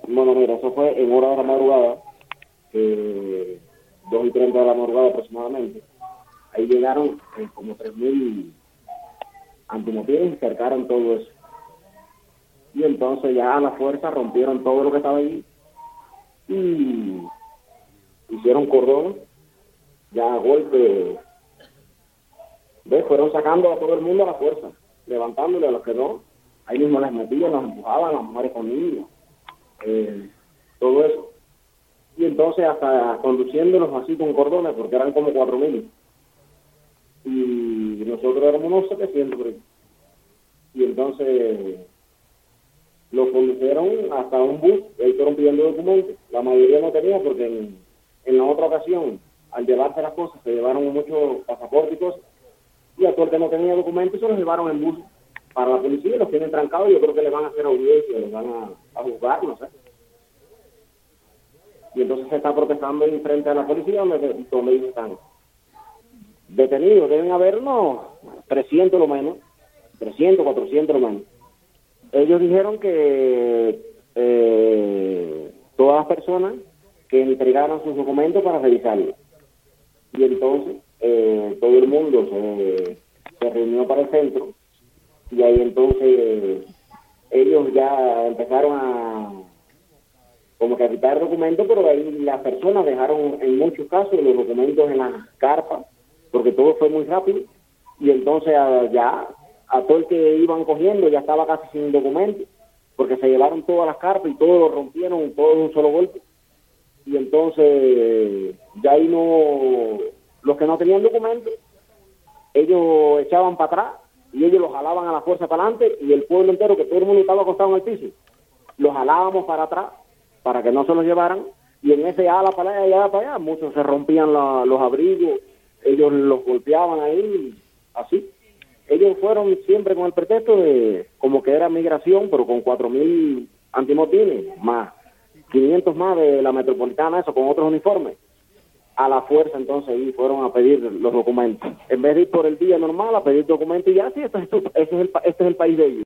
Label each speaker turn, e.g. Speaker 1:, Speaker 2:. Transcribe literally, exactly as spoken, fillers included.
Speaker 1: Bueno, mira, eso fue en hora de la madrugada, eh, dos y treinta de la madrugada aproximadamente. Ahí llegaron eh, como tres mil antimotines y cercaron todo eso. Y entonces ya a la fuerza rompieron todo lo que estaba ahí y hicieron cordón, ya a golpe, ¿ves? Fueron sacando a todo el mundo a la fuerza, levantándole a los que no. Ahí mismo les metían, los empujaban, las mujeres con niños, eh, todo eso. Y entonces hasta conduciéndolos así con cordones, porque eran como cuatro mil. Y nosotros éramos unos setecientos, creo. Y entonces los condujeron hasta un bus, y ahí fueron pidiendo documentos. La mayoría no tenía, porque en, en la otra ocasión, al llevarse las cosas, se llevaron muchos pasaportes y cosas. Y a todo el que no tenía documentos, se los llevaron en bus para la policía, los tienen trancados. Yo creo que les van a hacer audiencia, les van a, a juzgar, no sé. Y entonces se está protestando en frente a la policía, donde, donde ellos están detenidos. Deben haber unos trescientos lo menos, trescientos, cuatrocientos lo menos. Ellos dijeron que eh, todas las personas que entregaran sus documentos para revisarlos. Y entonces eh, todo el mundo se, se reunió para el centro, y ahí entonces ellos ya empezaron a como que a quitar documentos, pero ahí las personas dejaron en muchos casos los documentos en las carpas, porque todo fue muy rápido, y entonces a, ya a todo el que iban cogiendo ya estaba casi sin documentos, porque se llevaron todas las carpas y todo lo rompieron, todo de un solo golpe. Y entonces ya ahí no, los que no tenían documentos, ellos echaban para atrás y ellos los jalaban a la fuerza para adelante, y el pueblo entero, que todo el mundo estaba acostado en el piso, los jalábamos para atrás para que no se los llevaran, y en ese ala para allá y ala para allá, muchos se rompían la, los abrigos, ellos los golpeaban ahí, así. Ellos fueron siempre con el pretexto de como que era migración, pero con cuatro mil antimotines, más quinientos más de la metropolitana, eso, con otros uniformes. A la fuerza, entonces, ahí fueron a pedir los documentos. En vez de ir por el día normal a pedir documentos, y ya, sí, este es, este es, el, este es el país de ellos.